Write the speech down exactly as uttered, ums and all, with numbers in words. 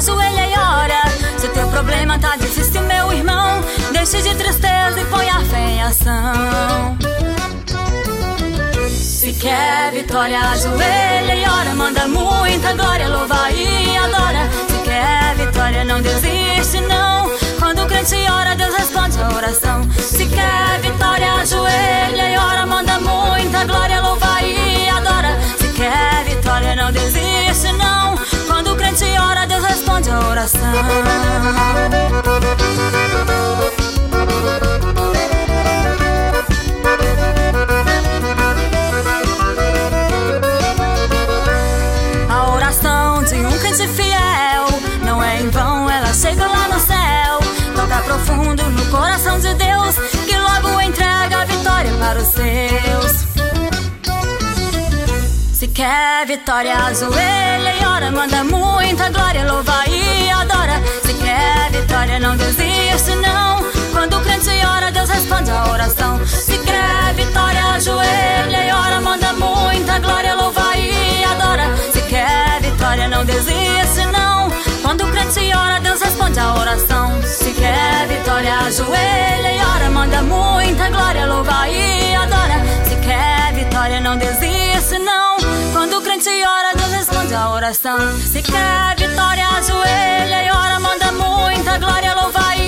ajoelha e ora. Se teu problema tá difícil, meu irmão, deixe de tristeza e põe a fé em ação. Se quer vitória, ajoelha e ora. Manda muita glória, louva e adora. Se quer vitória, não desiste não. Quando o crente ora, Deus responde a oração. Se quer vitória, ajoelha e ora. Manda muita glória, louva e adora. Se quer vitória, não desiste não. Quando o crente ora, Deus responde a oração. A oração de um crente fiel não é em vão, ela chega lá no céu. Toca profundo no coração de Deus, que logo entrega a vitória para os seus. Se quer vitória, ajoelha e ora. Manda muita glória, louva e adora. Se quer vitória, não desiste não. Quando o crente ora, Deus responde a oração. Se quer vitória, ajoelha e ora. Manda muita glória, louva e adora. Se quer vitória, não desiste não. Quando o crente ora, Deus responde a oração. Se quer vitória, ajoelha e ora. Manda muita glória, louva e adora. Se quer vitória, não desiste não. Quando o crente ora, Deus responde a oração. Se quer vitória, ajoelha e ora. Manda muita glória, louva e